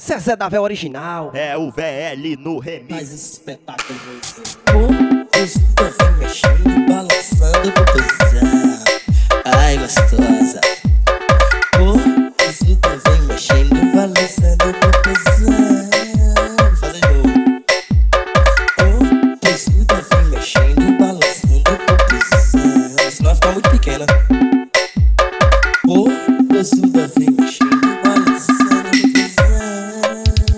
Zezé da Véu original. É o VL no remix. Faz esse espetáculo você. Você vem mexendo, balançando pro pesão. Ai, gostosa. Você vem mexendo, balançando pro pesão. Faz de novo. Você vem mexendo, balançando pro pesão. Senão vai ficar muito pequena. Você vem mexendo, balançando pro pesão.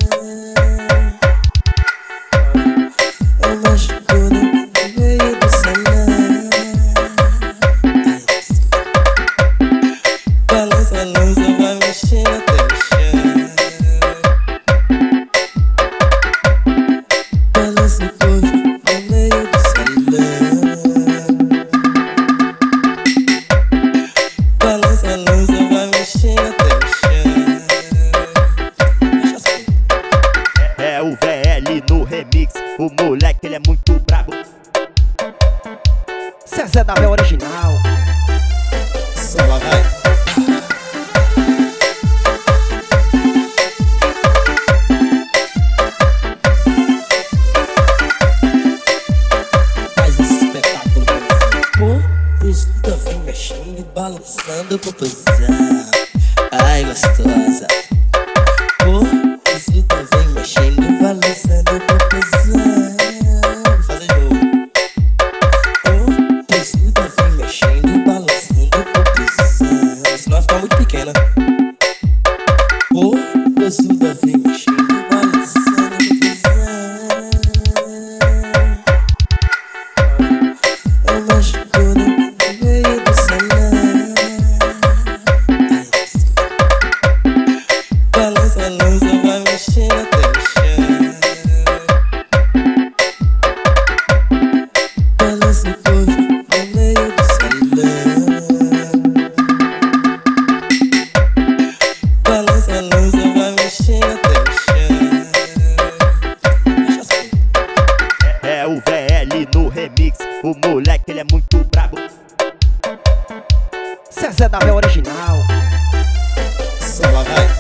Eu mexo tudo no meio do salão. Balança, balança, vai mexendo até o chão. Balança o corpo no meio do salão. Balança, balança, vai mexendo até o chão. Deixa assim. É o VL no remix. O moleque, ele é muito brabo. Zezé da Véu original. Só vai. Faz esse espetáculo você. Escuta, vem mexendo e balançando pro pesão. Ai, gostosa. Escuta, vem mexendo e balançando pro pesão. Faz de novo. Escuta, vem mexendo e balançando pro pesão. Senão vai ficar muito pequena. Escuta, vem mexendo e balançando pro pesão. Eu mexo tudo no meio do salão. Balança, balança, vai mexendo até o chão. Balança o corpo no meio do salão. Balança, balança, vai mexendo até o chão. Deixa assim. É o VL no remix. O moleque, ele é muito brabo. Zezé da Véu original. Só vai.